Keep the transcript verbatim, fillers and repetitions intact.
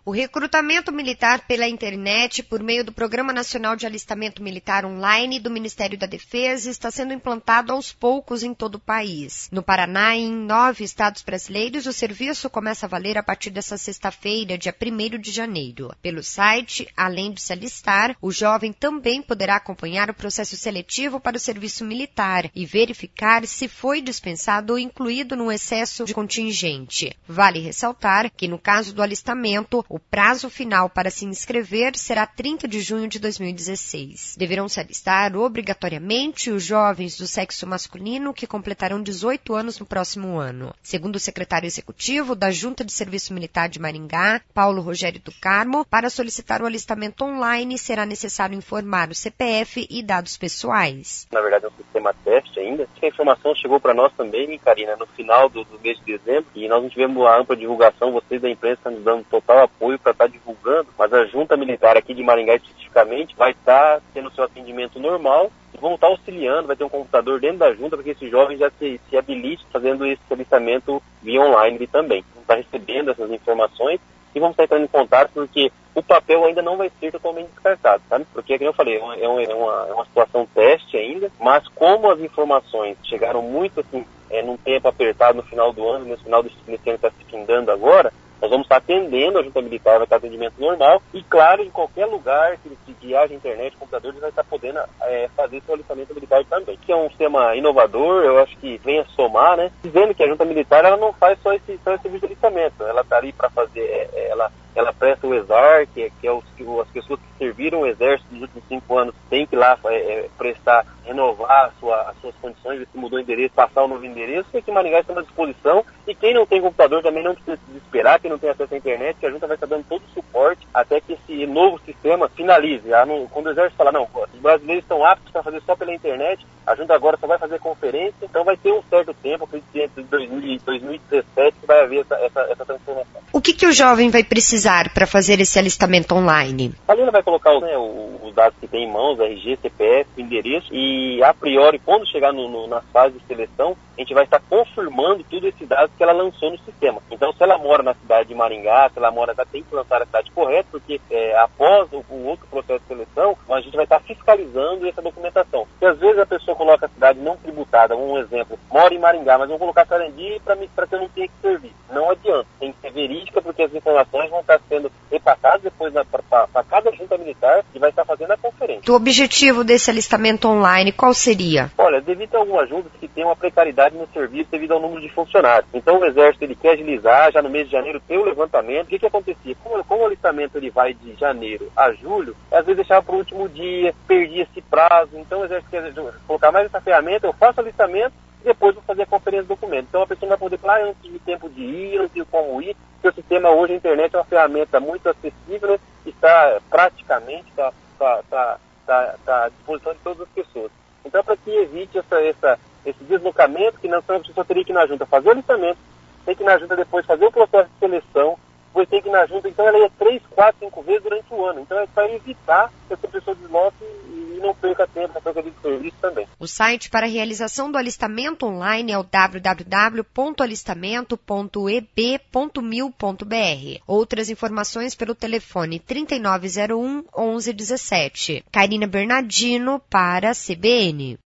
O recrutamento militar pela internet por meio do Programa Nacional de Alistamento Militar Online do Ministério da Defesa está sendo implantado aos poucos em todo o país. No Paraná e em nove estados brasileiros, o serviço começa a valer a partir desta sexta-feira, dia primeiro de janeiro. Pelo site, além de se alistar, o jovem também poderá acompanhar o processo seletivo para o serviço militar e verificar se foi dispensado ou incluído no excesso de contingente. Vale ressaltar que, no caso do alistamento, o prazo final para se inscrever será trinta de junho de dois mil e dezesseis. Deverão se alistar obrigatoriamente os jovens do sexo masculino que completarão dezoito anos no próximo ano. Segundo o secretário executivo da Junta de Serviço Militar de Maringá, Paulo Rogério do Carmo, para solicitar o alistamento online será necessário informar o C P F e dados pessoais. Na verdade é um sistema teste ainda. A informação chegou para nós também, Karina, no final do, do mês de dezembro, e nós não tivemos uma ampla divulgação, vocês da imprensa estão nos dando total apoio para estar divulgando, mas a Junta Militar aqui de Maringá especificamente vai estar tendo seu atendimento normal e vão estar auxiliando, vai ter um computador dentro da Junta para que esse jovem já se, se habilite fazendo esse alistamento via online também. Vamos estar recebendo essas informações e vamos estar entrando em contato porque o papel ainda não vai ser totalmente descartado, sabe? Porque, como eu falei, é uma, é uma, é uma situação teste ainda, mas como as informações chegaram muito assim, é, num tempo apertado no final do ano, no final desse ano que está se findando agora, nós vamos estar atendendo, a Junta Militar vai estar atendimento normal e, claro, em qualquer lugar que, que, que haja internet, computador, ele vai estar podendo é, fazer seu alistamento militar também. Que é um sistema inovador, eu acho que vem a somar, né? Dizendo que a Junta Militar ela não faz só esse, só esse serviço de alistamento, ela está ali para fazer, é, ela, ela presta o ESAR, que é, que é os, as pessoas que serviram o Exército nos últimos cinco anos, tem que ir lá é, prestar, renovar a sua, as suas condições, ver se mudou o endereço, passar o novo endereço, e aqui em Maringá está à disposição, e quem não tem computador também não precisa se desesperar, quem não tem acesso à internet, que a Junta vai estar dando todo o suporte até que esse novo sistema finalize. Quando o Exército falar, não, os brasileiros estão aptos para fazer só pela internet, a Junta agora só vai fazer conferência, então vai ter um certo tempo, acredito que entre dois mil e dois mil e dezessete que vai haver essa, essa, essa transformação. O que, que o jovem vai precisar para fazer esse alistamento online? A Lina vai colocar né, os dados que tem em mãos, R G, C P F, endereço, e a priori, quando chegar no, no, nas fases de seleção, a gente vai estar confirmando tudo esses dados que ela lançou no sistema. Então, se ela mora na cidade de Maringá, se ela mora, ela tem que lançar a cidade correta, porque é, após o, o outro processo de seleção, a gente vai estar fiscalizando essa documentação. Porque às vezes a pessoa coloca a cidade não tributada, um exemplo, mora em Maringá, mas vamos colocar Sarandi para que eu não tenha que servir. Não adianta, tem que ser verídica, porque as informações vão estar sendo repassadas depois para cada junta militar e vai estar fazendo a conferência. O objetivo desse alistamento online, qual seria? Olha, devido a algumas juntas que têm uma precariedade no serviço devido ao número de funcionários. Então o Exército ele quer agilizar, já no mês de janeiro tem o levantamento. O que que acontecia? Como, como o alistamento ele vai de janeiro a julho, às vezes deixava para o último dia, perdia esse prazo. Então o Exército quer colocar mais essa ferramenta, eu faço o alistamento e depois vou fazer a conferência de documento. Então a pessoa vai poder falar, ah, antes de tempo de ir, antes de como ir, porque o sistema hoje, a internet é uma ferramenta muito acessível, né? Está praticamente, está tá, tá, tá, tá à disposição de todas as pessoas. Então, para que evite essa, essa, esse deslocamento, que não a pessoa teria que ir na junta fazer o alistamento, tem que ir na junta depois fazer o processo de seleção, depois tem que ir na junta, então ela ia três, quatro, cinco vezes durante o ano. Então é para evitar que essa pessoa desloque e não perca tempo, não perca de serviço também. O site para a realização do alistamento online é o w w w ponto alistamento ponto e b ponto mil ponto b r. Outras informações pelo telefone trinta e nove zero um, onze dezessete. Karina Bernardino para a C B N.